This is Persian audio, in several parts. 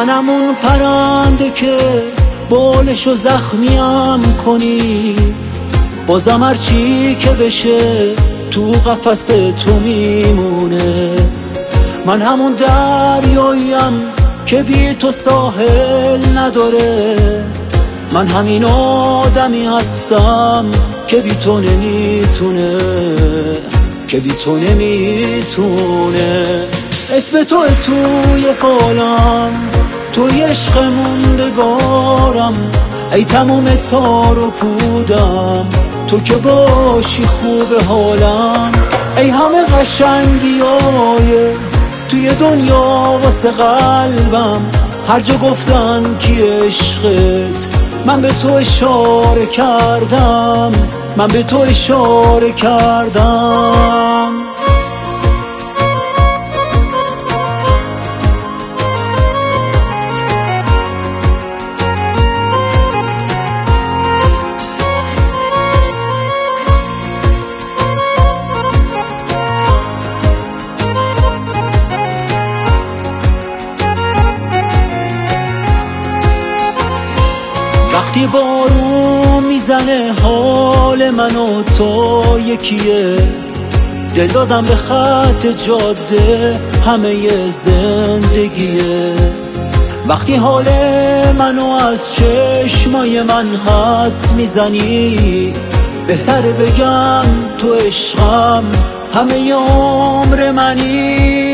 منم اون پرنده که بالشو زخمیم کنی، بازم هرچی که بشه تو قفس تو میمونه. من همون دریاییم که بی تو ساحل نداره، من همین آدمی هستم که بی تو نمیتونه، که بی تو نمیتونه. اسم تو توی فالم، توی عشق موندگارم، ای تموم تار و پودم، تو که باشی خوب حالم. ای همه قشنگیای توی دنیا واسه قلبم، هر جا گفتن کی عشقت، من به تو اشاره کردم، من به تو اشاره کردم. وقتی بارون میزنه حال من و تو یکیه، دل دادم به خط جاده همه زندگیه. وقتی حال منو از چشمای من حدس میزنی، بهتره بگم تو عشقم همه عمر منی.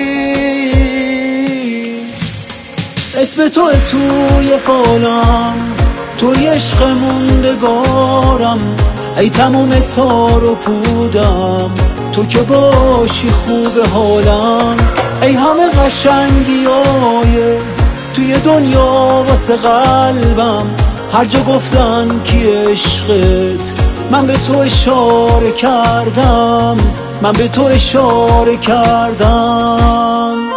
اسم تو توی فالم، توی عشق موندگارم، ای تموم تار و پودم، تو که باشی خوب حالم. ای همه قشنگیای توی دنیا واسه قلبم، هر جا گفتن کی عشقت، من به تو اشاره کردم، من به تو اشاره کردم.